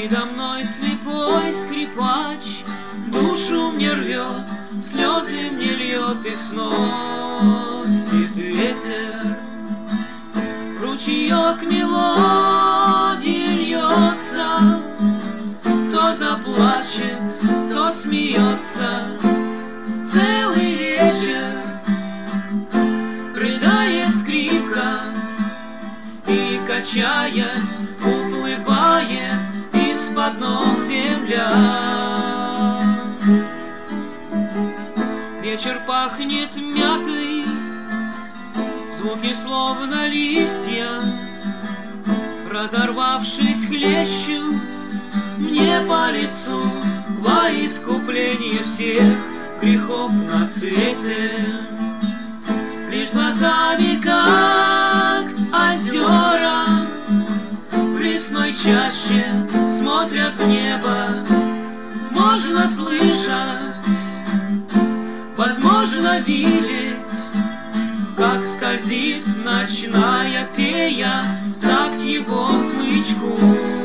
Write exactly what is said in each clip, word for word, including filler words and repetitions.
Передо мной слепой скрипач, душу мне рвет, слезы мне льет, их сносит ветер. Ручеек мелодии льется, то заплачет, то смеется. Целый вечер рыдает скрипка и, качаясь, уплывает из-под ног земля. Вечер пахнет мятой, звуки словно листья, разорвавшись, хлещут мне по лицу во искупление всех грехов на свете. Лишь глазами, как озера, в лесной чаще смотрят в небо. Можно слышать, возможно видеть, как скользит ночная фея в такт его смычку.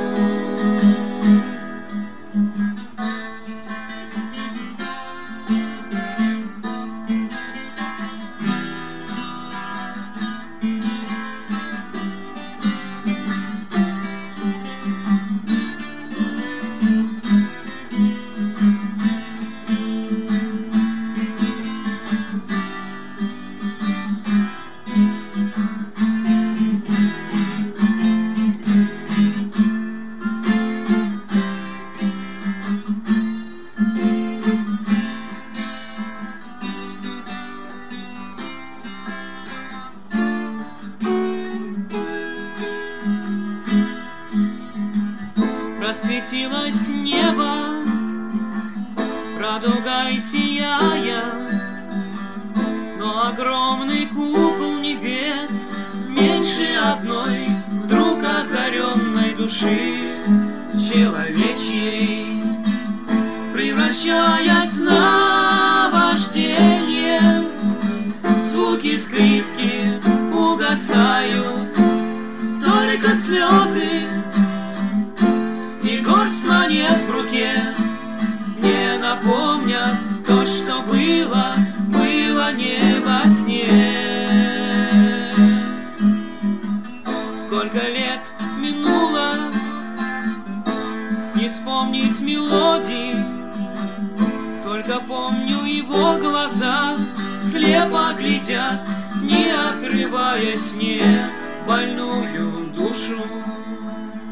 Расцветилось небо, радугой сияя, но огромный купол небес меньше одной вдруг озаренной души человечьей, превращаясь на вождение. Звуки скрипки угасают, только слезы и горсть монет в руке мне напомнят то, что было, было не во сне. Сколько лет минуло, не вспомнить мелодии, только помню его глаза, слепо глядят, не отрываясь мне больную душу.